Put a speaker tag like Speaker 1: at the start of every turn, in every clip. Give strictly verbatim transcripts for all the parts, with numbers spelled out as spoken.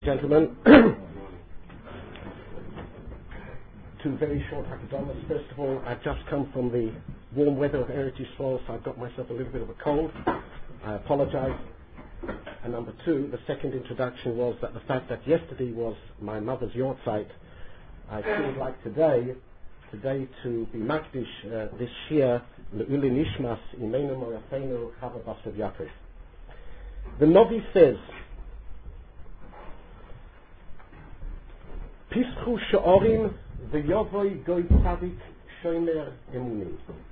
Speaker 1: Gentlemen, two very short hakadomas. First of all, I've just come from the warm weather of Eretz Yisrael, so I've got myself a little bit of a cold. I apologize. And number two, the second introduction was that the fact that yesterday was my mother's yortzeit, I feel like today, today to be makdish uh, this year, le'uli nishmas imeinu morafeinu Chava bas Rav Yaakov. The Novi says, Pischu she'orim v'yovoi goy tzadik shomer emunim.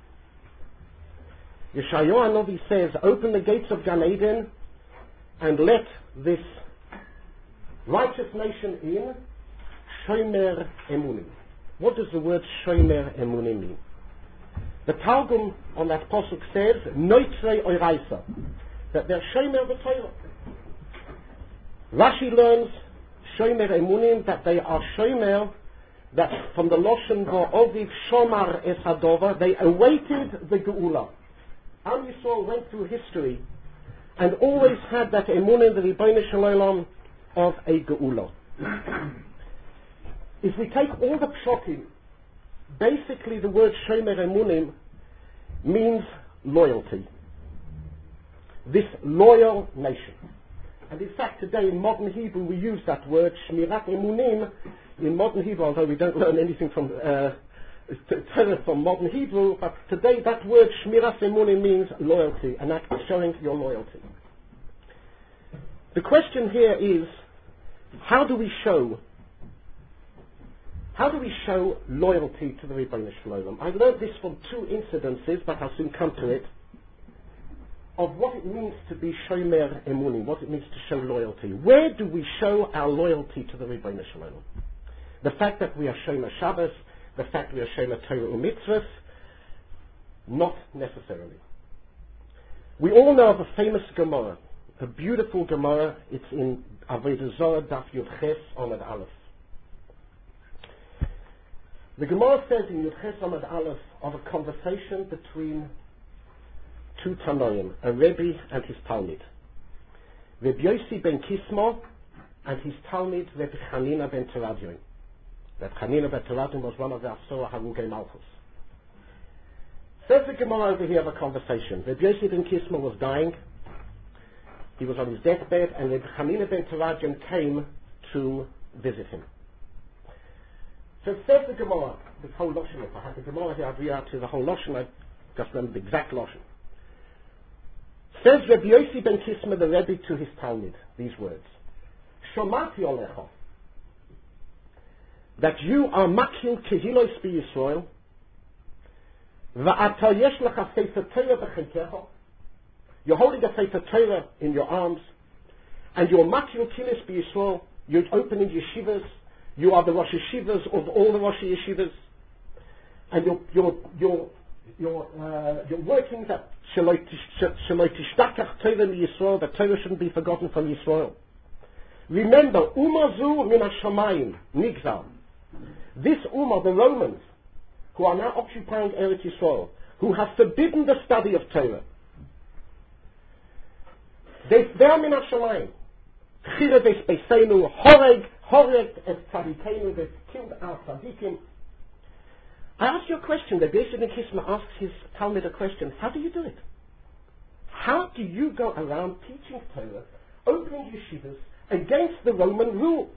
Speaker 1: Yeshayahu Novi says, open the gates of Gan Eden and let this righteous nation in, shomer emunim. What does the word shomer emunim mean? The Targum on that pasuk says, noitzrei oiraisa, that they're shomer v'torah. Rashi learns shomer emunim, that they are shomer, that from the loshen va'oviv shomar es hadova, they awaited the geula. Am Yisrael went through history and always had that emunim, the Ribono Shel Olam, of a geula. If we take all the pshatim, basically the word shomer emunim means loyalty. This loyal nation. And in fact today in modern Hebrew we use that word shmirat emunim in modern Hebrew, although we don't learn anything from uh, from modern Hebrew, but today that word shmirat emunim means loyalty, an act of showing your loyalty. The question here is, how do we show How do we show loyalty to the Ribono Shel Olam? I learned this from two incidences, but I'll soon come to it, of what it means to be shomer emunim, what it means to show loyalty. Where do we show our loyalty to the Ribono Shel Olam? The fact that we are shomer Shabbos, the fact we are shomer Torah u'mitzvos, not necessarily. We all know of a famous Gemara, a beautiful Gemara. It's in Avodah Zarah Daf Yud Ches Amud Aleph. The Gemara says in Yud Ches Amud Aleph of a conversation between two Tanoim, a Rebbe and his Talmid. Rebbe Yossi ben Kisma and his Talmid, Rebbe Chanina ben Teradyon. Rebbe Chanina ben Teradyon was one of the Asura Harugei Malchus. Says the Gemara over here of a conversation. Rebbe Yossi ben Kisma was dying. He was on his deathbed, and Rebbe Chanina ben Teradyon came to visit him. So says the Gemara, this whole Lashon, if I had the Gemara here, I'd read out to the whole Lashon, I just remember the exact Lashon. Says Rebbe Yossi ben Kisma, the Rebbe, to his Talmid, these words: Shomati olecha, that you are makil kehilos b'Yisrael, va'ata yesh lecha sefer Torah b'chelkecha, you're holding a sefer Torah in your arms, and you're makil kehilos b'Yisrael, you're opening yeshivas, you are the Rosh Yeshivas of all the Rosh Yeshivas, and you're you're you're you're, uh, you're working that Shaloi Tishtakach Torah Yisrael, that Torah shouldn't be forgotten from Yisrael. Remember, Umazu min hashamayim nigzal. This Ummah, the Romans, who are now occupying Eretz Yisrael, who have forbidden the study of Torah, they they're min hashamayim. Chira des Beisenu Horeg. Horek es tzadikeinu, they've killed our tzadikim. I ask you a question. The Rebbe ben Kisma asks his Talmid a question. How do you do it? How do you go around teaching Torah, opening yeshivas against the Roman rule?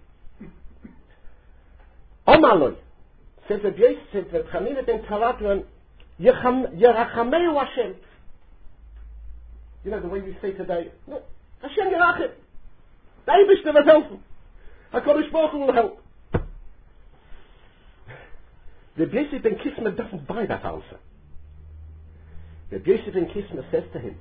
Speaker 1: Omaloi, says the Rebbe, says the Chanina ben Teradyon, Yerachameu Hashem. You know the way we say today, no, Hashem Yerachem. The Eibishter will help. HaKadosh Baruch Hu will help. The Rebbe ben Kisma doesn't buy that answer. The Rebbe ben Kisma says to him,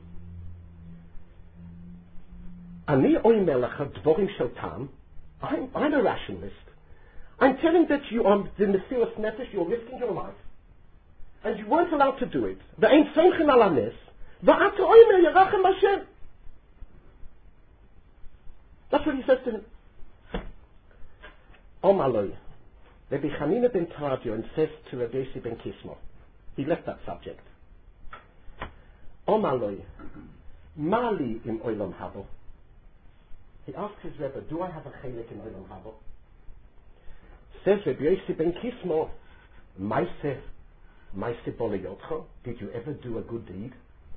Speaker 1: Ani oimer lecha dvorim shel tam. I'm I'm a rationalist. I'm telling that you are the Mesiras Nefesh, you're risking your life, and you weren't allowed to do it. Ve'ein tzonchen al hanes, ve'ata oimer yerachem Hashem. That's what he says to him. Omaloi, Rebbe Chanina ben Teradyon says to Rebbe Yossi ben Kisma, he left that subject. Omaloi, Mali im Olam Habo. He asked his Rebbe, do I have a chelik in Olam Haba? Says Rebbe Yossi ben Kismo, Maise, Maise Boliyotcha, did you ever do a good deed?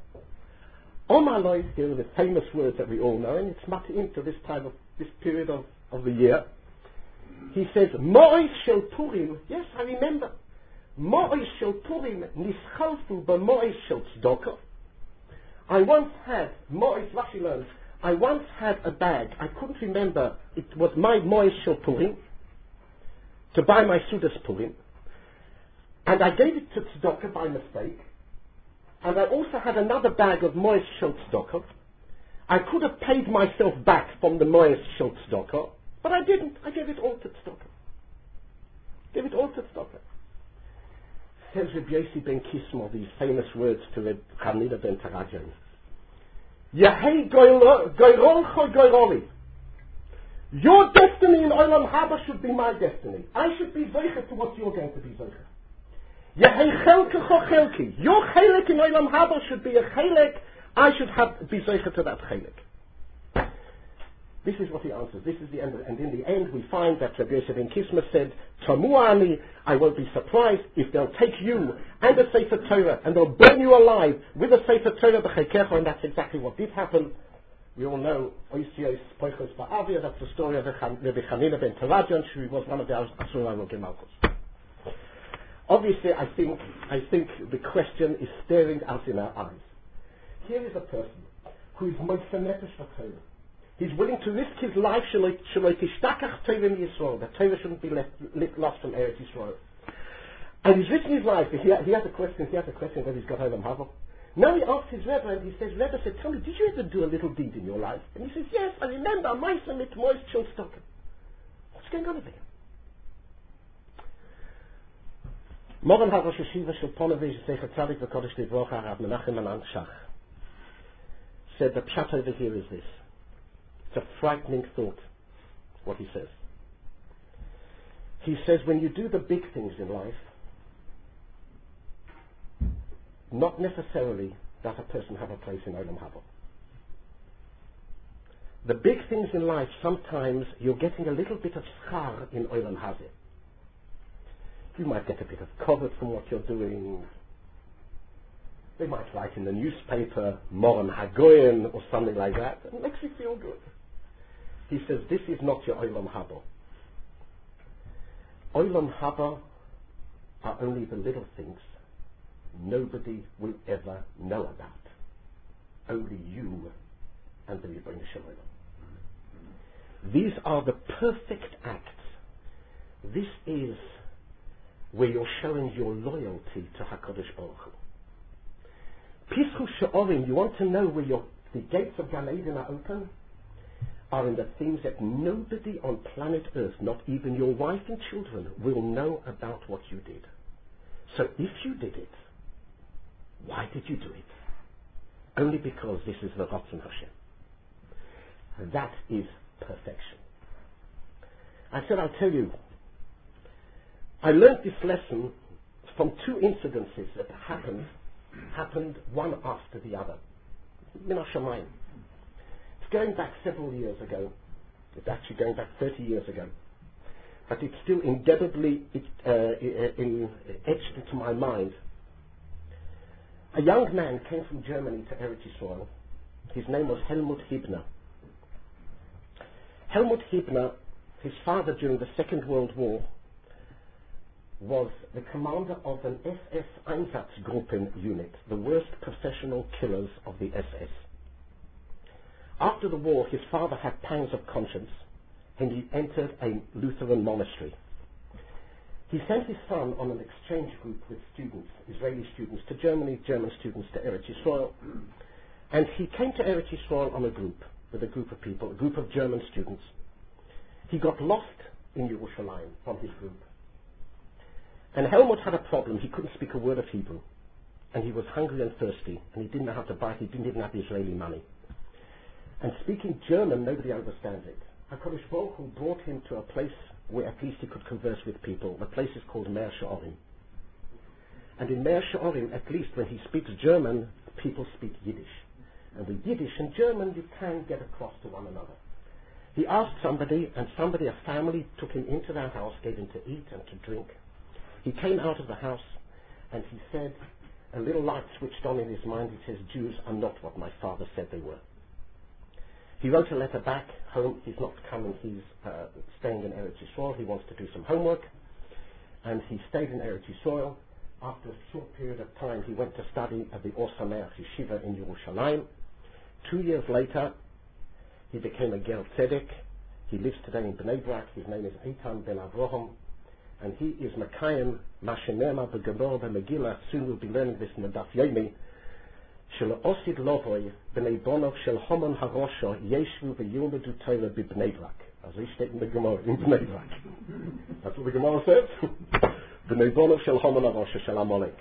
Speaker 1: All my life, here are the famous words that we all know, and it's mat'im to this time of, this period of, of the year. He says, Mo'is shel Purim, yes, I remember, Mo'is shel Purim nischalfu b'mo'is shel tzedakah. I once had, Mo'is, Rashi learns, I once had a bag, I couldn't remember, it was my Mo'is shel Purim, to buy my Sudas Purim, and I gave it to tzedakah by mistake, and I also had another bag of Mo'is shel tzedakah. I could have paid myself back from the Mo'is shel tzedakah, but I didn't. I gave it all to tzedakah. Gave it all to tzedakah. Says Rabbi Yossi ben Kismo these famous words to Rabbi Chanina ben Taradian. Yehei goyrolcho goyroli. Your destiny in Olam Haba should be my destiny. I should be zeicher to what you're going to be zeicher. Yehei chelkecho chelki. Your chelik in Olam Haba should be a chelik. I should have be zeicher to that chelik. This is what he answers. This is the end. And in the end, we find that Rabbi Yosef ben Kisma said, Tamuani, I won't be surprised if they'll take you and the Sefer Torah and they'll burn you alive with the Sefer Torah b'chekecho, and that's exactly what did happen. We all know Oisios Poichos Ba'avia. That's the story of Rabbi Chanina ben Taradian, who was one of the Asura Rogemalchus. Obviously, I think, I think the question is staring us in our eyes. Here is a person who is moifenetish for Torah. He's willing to risk his life, shaloi tishtakach Torah in Yisrael, that Torah shouldn't be left, lost from Eretz Yisrael. And he's risking his life. He, he has a question, he has a question whether he's got Olam Haba. Now he asks his Rebbe, and he says, Rebbe said, tell me, did you ever do a little deed in your life? And he says, yes, I remember, Maisa mit Mois Chilstocken. What's going on over here? Morgen hat Rosh Hashiva Shel Ponevezh Zecher Tzadik v'Kodesh Livrocha Rav Menachem Ananshach said the pshat over here is this. It's a frightening thought, what he says. He says when you do the big things in life, not necessarily does a person have a place in Olam Haba. The big things in life, sometimes you're getting a little bit of schar in Olam Haba. You might get a bit of covered from what you're doing. They might write in the newspaper, Moran Hagoyen, or something like that. It makes you feel good. He says, this is not your Olam Haba. Olam Haba are only the little things nobody will ever know about. Only you and the Rebbeinu Shalom. These are the perfect acts. This is where you're showing your loyalty to HaKadosh Baruch Hu. Pischu She'orim, you want to know where your, the gates of Gan Eden are open? Are in the things that nobody on planet Earth, not even your wife and children, will know about what you did. So if you did it, why did you do it? Only because this is the Ratzon Hashem. And that is perfection. I said, I'll tell you, I learned this lesson from two incidences that happened, happened one after the other. Min HaShamayim. It's going back several years ago. It's actually going back thirty years ago. But it's still indelibly it, uh, in, etched into my mind. A young man came from Germany to Eretz Yisrael. His name was Helmut Hibner. Helmut Hibner, his father during the Second World War, was the commander of an S S Einsatzgruppen unit, the worst professional killers of the S S. After the war, his father had pangs of conscience, and he entered a Lutheran monastery. He sent his son on an exchange group with students, Israeli students to Germany, German students to Eretz Yisrael, and he came to Eretz Yisrael on a group, with a group of people, a group of German students. He got lost in Yerushalayim from his group. And Helmut had a problem. He couldn't speak a word of Hebrew. And he was hungry and thirsty. And he didn't know how to buy it. He didn't even have the Israeli money. And speaking German, nobody understands it. HaKadosh Baruch Hu brought him to a place where at least he could converse with people. The place is called Me'er She'orim. And in Me'er She'orim, at least when he speaks German, people speak Yiddish. And with Yiddish and German, you can get across to one another. He asked somebody, and somebody, a family, took him into their house, gave him to eat and to drink. He came out of the house, and he said, a little light switched on in his mind. He says, Jews are not what my father said they were. He wrote a letter back home. He's not coming. He's uh, staying in Eretz Yisrael. He wants to do some homework. And he stayed in Eretz Yisrael. After a short period of time, he went to study at the Or Sameach Yeshiva in Yerushalayim. Two years later, he became a Ger Tzedek. He lives today in Bnei Brak. His name is Eitan Ben Avraham. And he is Mekayim Mashenema B'Gemor B'Megillah. Soon we'll be learning this in the Daf Yomi. Shel Osid Lovoi B'nei Bonov Shel Homon Harosho Yeshvu V'Yilmedu Torah B'Bnei Brak. As he stated in the Gemara in Bnei Brak. That's what the Gemara says. B'nei Bonov Shel Homon Harosho Shel Amalek.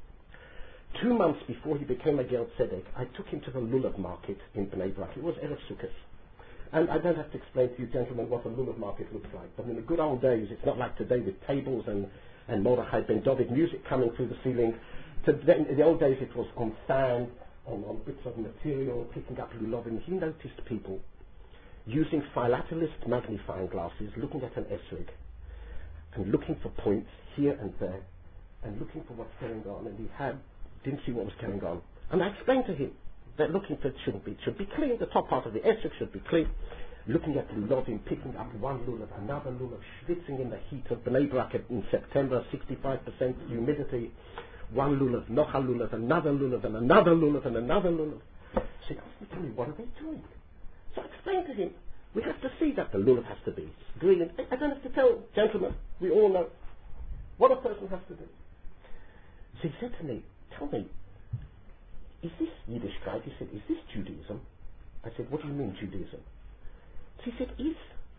Speaker 1: Two months before he became a Ger Tzedek, I took him to the Lulav market in Bnei Brak. It was Erev Sukkot. And I don't have to explain to you, gentlemen, what a Lulav market looks like. But in the good old days, it's not like today with tables and, and Mordechai Ben David music coming through the ceiling. Today, in the old days, it was on sand, on, on bits of material, picking up Lulavim. He noticed people using philatelist magnifying glasses, looking at an esrog, and looking for points here and there, and looking for what's going on. And he had, didn't see what was going on. And I explained to him that looking for it shouldn't be, it should be clean. The top part of the esrog should be clean. Looking at Lulavim, picking up one lulav, another lulav, schwitzing in the heat of Bnei Brak in September, sixty-five percent humidity. One lulav, noch a lulav, another lulav, and another lulav, and another lulav. So he asked me, tell me, what are they doing? So I explained to him, we have to see that the lulav has to be green. I don't have to tell, gentlemen, we all know what a person has to do. So he said to me, tell me, is this Yiddishkeit? He said, is this Judaism? I said, what do you mean Judaism? So he said, is,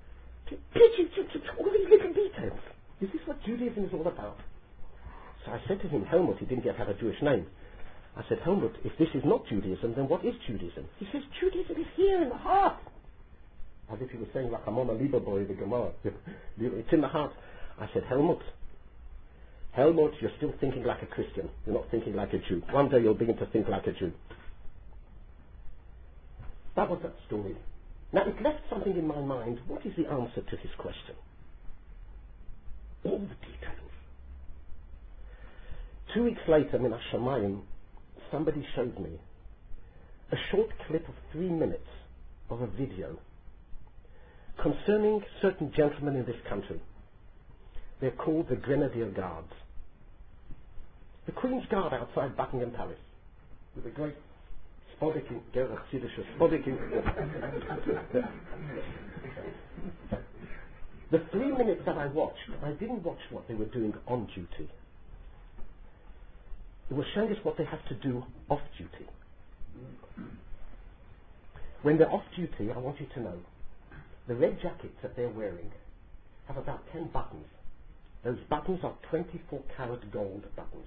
Speaker 1: all these little details, is this what Judaism is all about? So I said to him, Helmut, he didn't yet have a Jewish name. I said, Helmut, if this is not Judaism, then what is Judaism? He says, Judaism is here in the heart. As if he was saying, like Amon Alibaboy, the Gemara. It's in the heart. I said, Helmut, Helmut, you're still thinking like a Christian. You're not thinking like a Jew. One day you'll begin to think like a Jew. That was that story. Now, it left something in my mind. What is the answer to his question? All the details. Two weeks later, Min HaShamayim, somebody showed me a short clip of three minutes of a video concerning certain gentlemen in this country. They're called the Grenadier Guards. The Queen's Guard outside Buckingham Palace, with a great spodicking, Gerach Siddische spodicking. The three minutes that I watched, I didn't watch what they were doing on duty. It was showing us what they have to do off duty. When they're off duty, I want you to know, the red jackets that they're wearing have about ten buttons. Those buttons are twenty-four karat gold buttons.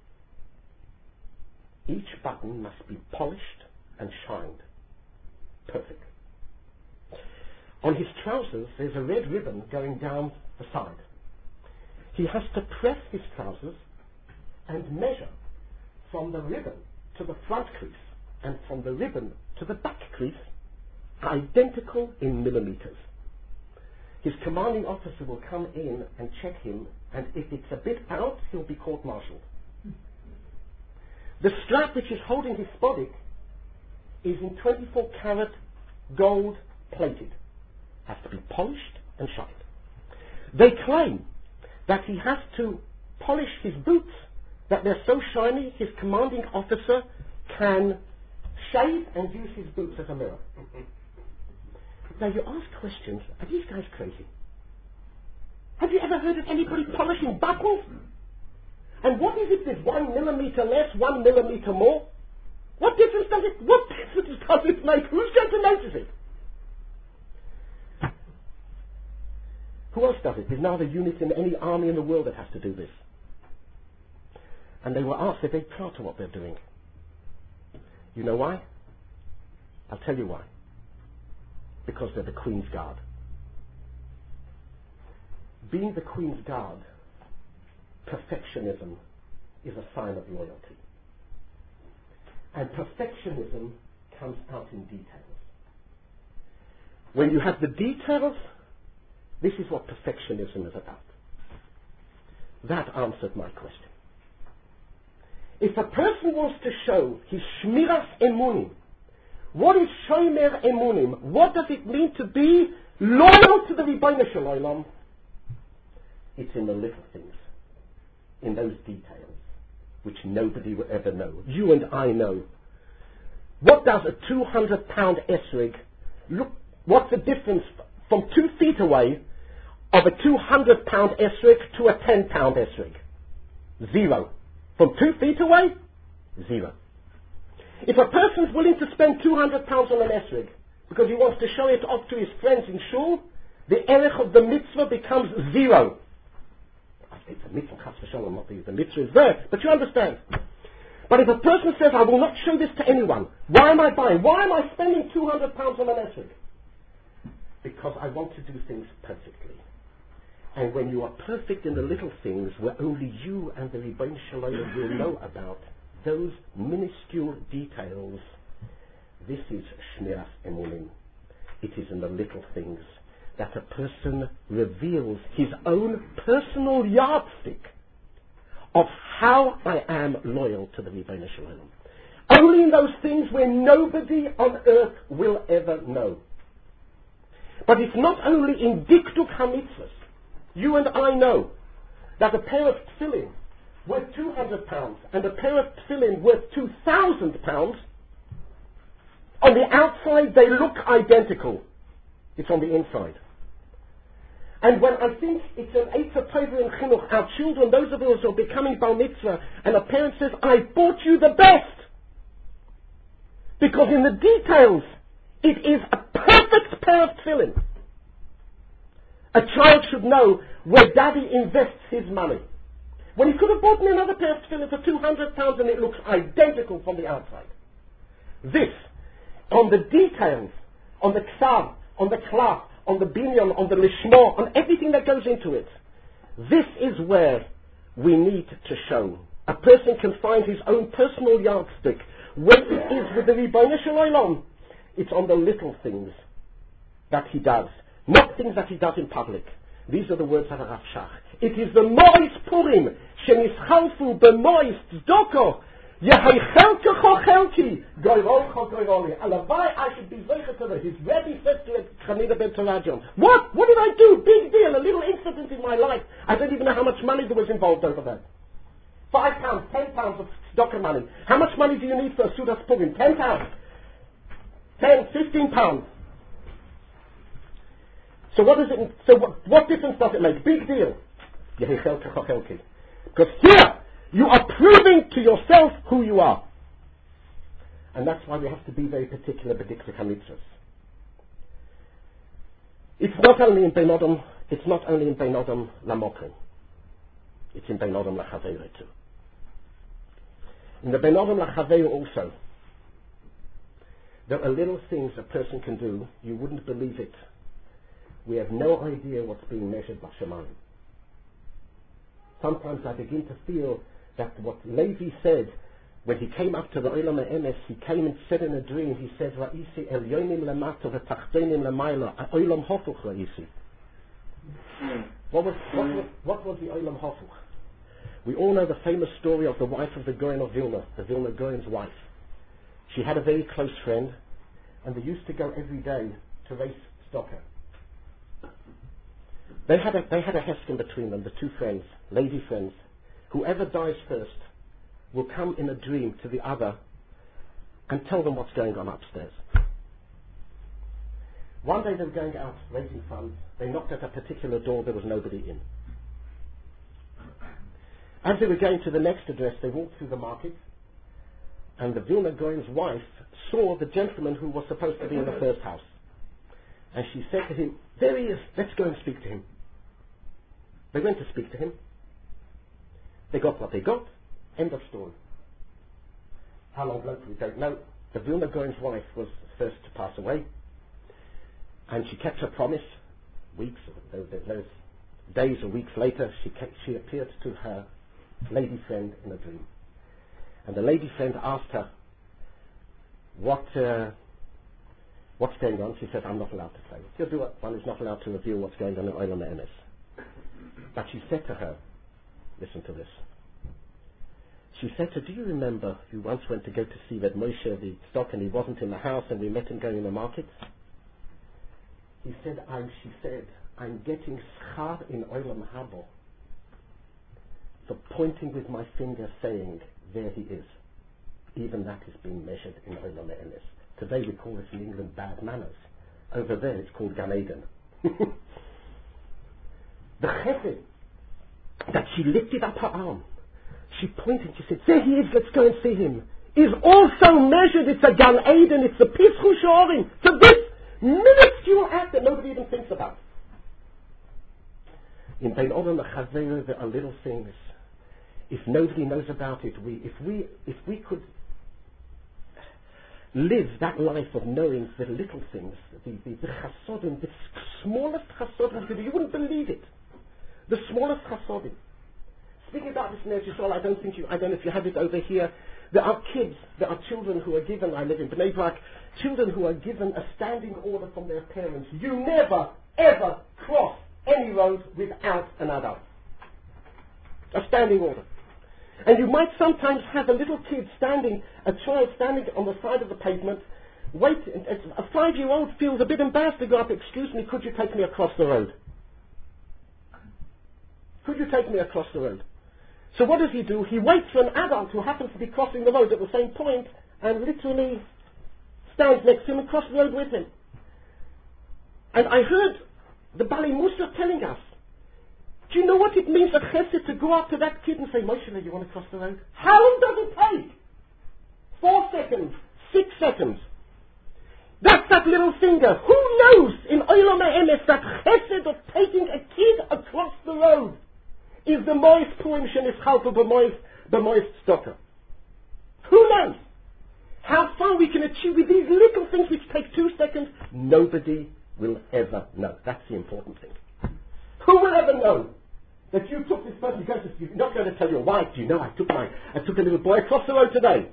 Speaker 1: Each button must be polished and shined. Perfect. On his trousers, there's a red ribbon going down the side. He has to press his trousers and measure from the ribbon to the front crease and from the ribbon to the back crease, identical in millimeters. His commanding officer will come in and check him, and if it's a bit out, he'll be court-martialed. The strap which is holding his spodek is in twenty-four karat gold plated. Has to be polished and shined. They claim that he has to polish his boots, that they're so shiny his commanding officer can shave and use his boots as a mirror. Now you ask questions, are these guys crazy? Have you ever heard of anybody polishing buttons? And what is it with one millimeter less, one millimeter more? What difference does it, what difference does it make? Who's going to notice it? Who else does it? There's now the unit in any army in the world that has to do this. And they were asked, they're very proud of what they're doing. You know why? I'll tell you why. Because they're the Queen's Guard. Being the Queen's Guard, perfectionism is a sign of loyalty. And perfectionism comes out in details. when you have the details, this is what perfectionism is about. That answered my question. If a person wants to show his shmiras emunim, what is shomer emunim? What does it mean to be loyal to the Ribbono Shel Olam? It's in the little things, in those details, which nobody will ever know. You and I know. What does a two hundred pound esrig look? What's the difference from two feet away of a two hundred pound esrig to a ten pound esrig? Zero. From two feet away, zero. If a person's willing to spend two hundred pounds on an esrig because he wants to show it off to his friends in shul, the erech of the mitzvah becomes zero. It's a mitzvah, chas v'shalom, not the, the mitzvah is there, but you understand. But if a person says, I will not show this to anyone, why am I buying? Why am I spending two hundred pounds on an esrig? Because I want to do things perfectly. And when you are perfect in the little things where only you and the Ribbono Shel Olam will know about, those minuscule details, this is shmiras emunim. It is in the little things that a person reveals his own personal yardstick of how I am loyal to the Ribbono Shel Olam. Only in those things where nobody on earth will ever know. But it's not only in dikduk hamitzvos. You and I know that a pair of tefillin worth two hundred pounds and a pair of tefillin worth two thousand pounds, on the outside they look identical. It's on the inside. And when I think it's an Eitzah Tova in Chinuch, our children, those of us who are becoming Bar Mitzvah, and a parent says, I bought you the best. Because in the details, it is a perfect pair of tefillin. A child should know where daddy invests his money. When he could have bought me another pair of tefillin for two hundred pounds and it looks identical from the outside. This, on the details, on the ksav, on the klaf, on the binyan, on the lishma, on everything that goes into it. This is where we need to show. A person can find his own personal yardstick. When it is with the Ribbono Shel Olam, it's on the little things that he does. Not things that he does in public. These are the words of Rav Shach. It is the Mois Purim, Shenischalfu b'Mois Tzedoko, Yehaychelkecho Chelki, Goyrolcho Goyroli. Alavai, I should be zeicher to that. His Rebbe said to Chanina ben Tarajon, What? What did I do? Big deal, a little incident in my life. I don't even know how much money there was involved over that. Five pounds, ten pounds of tzedakah money. How much money do you need for a Sudas Purim? Ten pounds. Ten, fifteen pounds. So what does it? So what, what difference does it make? Big deal. Because here you are proving to yourself who you are, and that's why we have to be very particular. B'dikduk hamitzvos. It's not only in Bein Adam. It's not only in Bein Adam lamokim. It's in Bein Adam lachaveiro too. In the Bein Adam lachaveiro also, there are little things a person can do. You wouldn't believe it. We have no idea what's being measured by Shemayim. Sometimes I begin to feel that what Levi said when he came up to the Olam HaEmes, he came and said in a dream, he said, Ra'isi el yonim lemato v'tachtenim lemayla, Olam Hofuch Ra'isi. What was, what was, what was the Olam Hofuch? We all know the famous story of the wife of the Goyen of Vilna, the Vilna Goyen's wife. She had a very close friend, and they used to go every day to race stocker. They had a, they had a heskin between them, the two friends, lady friends. Whoever dies first will come in a dream to the other and tell them what's going on upstairs. One day they were going out raising funds. They knocked at a particular door. There was nobody in. As they were going to the next address, they walked through the market, and the Vilna Goyen's wife saw the gentleman who was supposed to be in the first house. And she said to him, there he is, let's go and speak to him. They went to speak to him. They got what they got. End of story. How long later, we don't know. The Vilna Goyen's wife was first to pass away. And she kept her promise. Weeks, those, those days or weeks later, she, kept, she appeared to her lady friend in a dream. And the lady friend asked her, what... Uh, what's going on? She said, I'm not allowed to say. You'll do it. One is not allowed to reveal what's going on in Olam Emes. But she said to her, listen to this. She said to her, do you remember you once went to go to see Reb Moshe the stock and he wasn't in the house and we met him going in the market? He said, I'm, she said, I'm getting schar in Olam Habo for pointing with my finger saying, there he is. Even that is being measured in Olam Emes. Today we call this in England bad manners. Over there it's called Gan Eden. The chesed that she lifted up her arm, she pointed, she said, there he is, let's go and see him, is also measured. It's a Gan Eden, it's a Pischu Shorim, to this minuscule act that nobody even thinks about. In Bein Odom Chaveira there are little things. If nobody knows about it, we, if we, if we could live that life of knowing the little things, the, the, the chasodim, the smallest chasodim, you wouldn't believe it. The smallest chasodim. Speaking about this in Eretz Yisrael, I don't think you, I don't know if you have it over here. There are kids, there are children who are given, I live in Bnei Brak, children who are given a standing order from their parents. You never, ever cross any road without an adult. A standing order. And you might sometimes have a little kid standing, a child standing on the side of the pavement, wait, a five-year-old feels a bit embarrassed to go up, excuse me, could you take me across the road? Could you take me across the road? So what does he do? He waits for an adult who happens to be crossing the road at the same point and literally stands next to him and crosses the road with him. And I heard the Bali Musa telling us, do you know what it means, a chesed, to go up to that kid and say, Moshe, you want to cross the road? How long does it take? Four seconds, six seconds. That's that little finger. Who knows in Olam Emes that chesed of taking a kid across the road is the moist poem shenishalto b'moist b'moist stocker. Who knows how far we can achieve with these little things which take two seconds? Nobody will ever know. That's the important thing. Who will ever know that you took this person? Because you're not going to tell your wife, do you know, I took my, I took a little boy across the road today.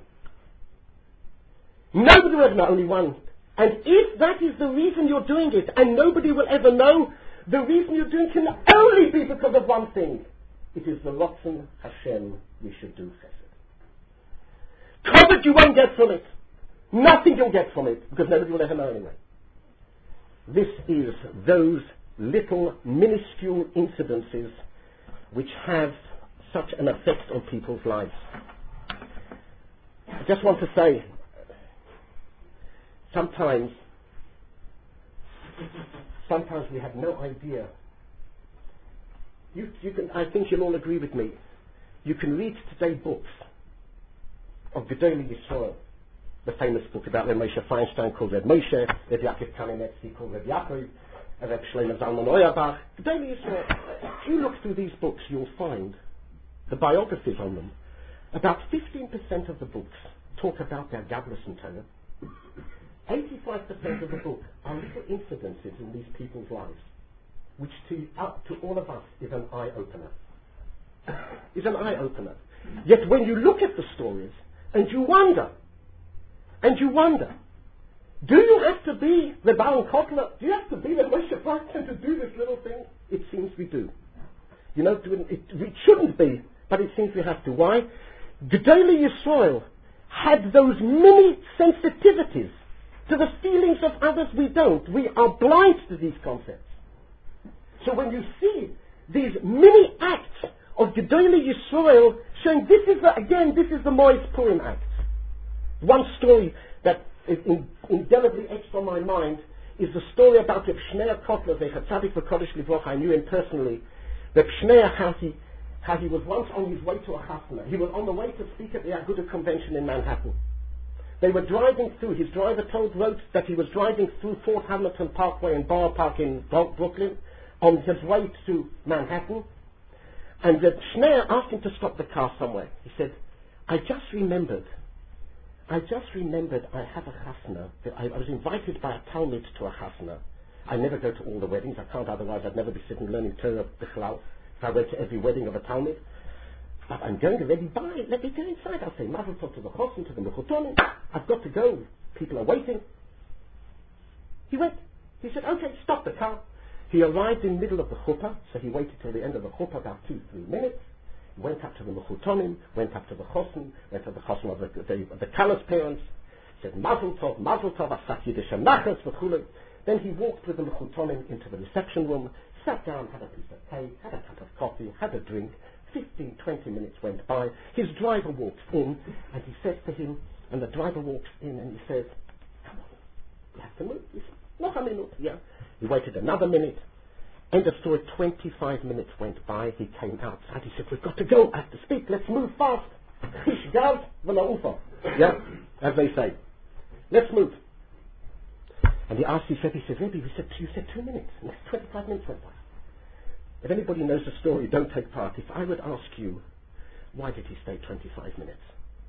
Speaker 1: Nobody will ever know, only one. And if that is the reason you're doing it, and nobody will ever know, the reason you're doing it can only be because of one thing. It is the Ratzon Hashem we should do chesed. Covet you won't get from it. Nothing you'll get from it, because nobody will ever know anyway. This is those little minuscule incidences which have such an effect on people's lives. I just want to say, sometimes, sometimes we have no idea. You, you can, I think you'll all agree with me. You can read today books of Gedolei Yisrael, the famous book about Reb Moshe Feinstein called Reb Moshe, Reb Yaakov Kamenetsky called Reb Yaakov, Reb Shlomo Zalman Auerbach. Gedolei Yisrael. If you look through these books, you'll find the biographies on them. About fifteen percent of the books talk about their Gablus and Torah. eighty-five percent of the book are little incidences in these people's lives, which to, uh, to all of us is an eye-opener. is an eye-opener. Yet when you look at the stories, and you wonder, and you wonder, do you have to be the Baron Kotler? Do you have to be the Moshe Feinstein to do this little thing? It seems we do. You know, it, it shouldn't be, but it seems we have to. Why? Gedolei Yisrael had those many sensitivities to the feelings of others. We don't. We are blind to these concepts. So when you see these many acts of Gedolei Yisrael showing this is the, again, this is the Moed Purim act. One story that is in, indelibly etched on my mind is the story about Reb Shneir Kotler, Zecher Tzadik V'Kodesh Livrocha. I knew him personally. Reb Shneir, how he, how he was once on his way to a chasna. He was on the way to speak at the Aguda convention in Manhattan. They were driving through, his driver told wrote that he was driving through Fort Hamilton Parkway and Borough Park in Brooklyn on his way to Manhattan. And Reb Shneir asked him to stop the car somewhere. He said, I just remembered, I just remembered I have a chasna. I, I was invited by a Talmud to a chasna. I never go to all the weddings. I can't, otherwise I'd never be sitting learning Torah Bichlal if I went to every wedding of a Talmud. But I'm going to let me buy it. Let me go inside. I'll say Mazel Tov to the Chosim, to the Mechutonim. I've got to go. People are waiting. He went. He said, okay, stop the car. He arrived in the middle of the chuppah, so he waited till the end of the chuppah, about two, three minutes. Went up to the mechutonim, went up to the chosn, went to the chosn of the, the, the Kala's parents, said, Mazel Tov, Mazel Tov, Asat Yiddish Nachas, v'chule. Then he walked with the mechutonim into the reception room, sat down, had a piece of cake, had a cup of coffee, had a drink. Fifteen, twenty minutes went by. His driver walks in, and he says to him, and the driver walks in, and he says, come on, you have to move. He said, no, a minute, yeah. He waited another minute. End of story, twenty-five minutes went by. He came outside. He said, we've got to go. I have to speak. Let's move fast. Chish gav v'la yeah, as they say. Let's move. And he asked, he said, he said, Rebbe, we said, you said two minutes. And twenty-five minutes went by. If anybody knows the story, don't take part. If I would ask you, why did he stay twenty-five minutes?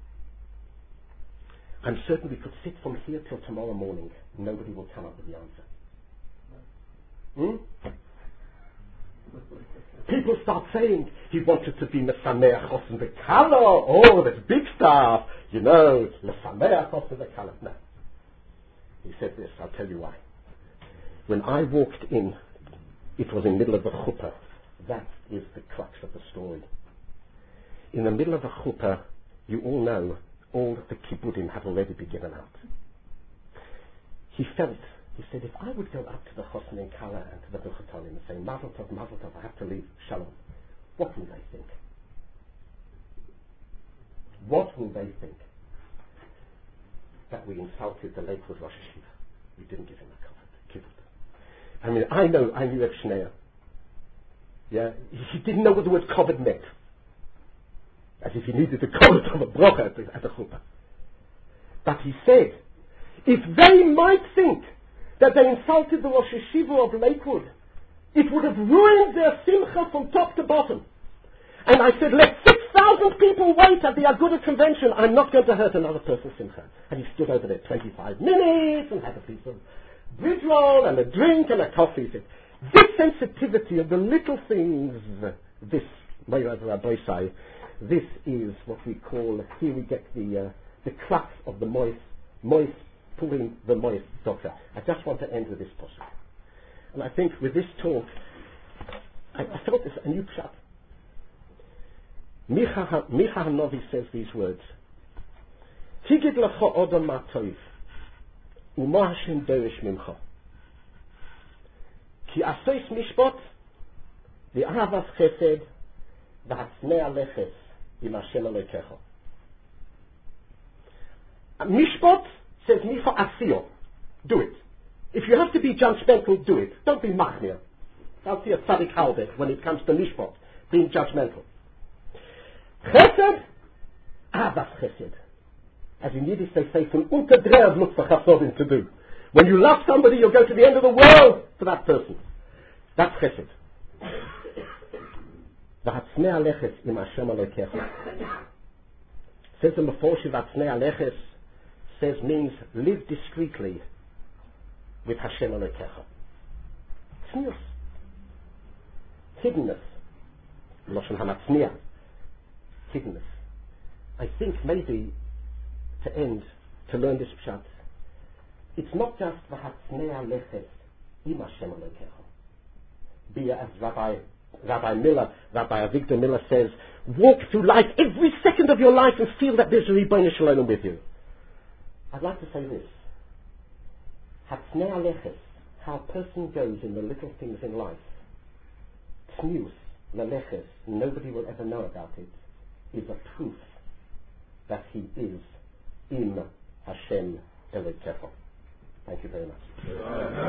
Speaker 1: I'm certain we could sit from here till tomorrow morning. Nobody will come up with the answer. Hmm? People start saying he wanted to be Mesameach Chosn v'Kala. Oh, that's big stuff. You know, Mesameach Chosn v'Kala. No. He said this, I'll tell you why. When I walked in, it was in the middle of the chuppah. That is the crux of the story. In the middle of the chuppah, you all know, all the kibbudim have already been given out. He felt, he said, if I would go up to the Chosn and Kala and to the Mechutonim and say, Mazel Tov, Mazel Tov, I have to leave, Shalom, what will they think? What will they think? That we insulted the Lakewood Rosh Hashiva. We didn't give him a kibbutz. I mean, I know, I knew Reb Shneir. Yeah, he didn't know what the word kovet meant. As if he needed the kovet of a brocha at the, at the chuppah. But he said, if they might think that they insulted the Rosh Hashiva of Lakewood, it would have ruined their simcha from top to bottom. And I said, let six thousand people wait at the Aguda convention. I'm not going to hurt another person's simcha. And he stood over there twenty-five minutes and had a piece of bread roll and a drink and a coffee. He said, this sensitivity of the little things, this, this is what we call, here we get the uh, the crux of the moist, moist, pulling the moist doctor. I just want to end with this possible. And I think with this talk, I, I felt this a new pshat. Micha Hanovi says these words. Tigid lecha odom ma tov, u'ma Hashem derish mimcha. Ki asois mishpot, v'ahavas chesed, v'hatznei aleches, im Hashem Elokecha. Mishpot says micha asio. Do it. If you have to be judgmental, do it. Don't be machmir. I'll see a tzaddik halbech when it comes to mishpot, being judgmental. Chesed, avas chesed. As in Yiddish they say, from unterdrev look for chasodim to do. When you love somebody, you'll go to the end of the world for that person. That's chesed. V'hatznei aleches im Hashem Elokecha. Says the Meforshi, v'hatznei aleches says means live discreetly with Hashem Elokecha. Tznius. Hiddenness. Loshen hamatzniah. Hiddenness. I think maybe to end, to learn this pshat, it's not just v'hatznei aleches im Hashem Elokecha. Be as Rabbi Rabbi Miller, Rabbi Avigdor Miller says, walk through life every second of your life and feel that there's a Ribono Shel Olam with you. I'd like to say this. Hatznei aleches, how a person goes in the little things in life. Tznius, leleches, nobody will ever know about it, is a proof that he is in Hashem Elokecha. Thank you very much.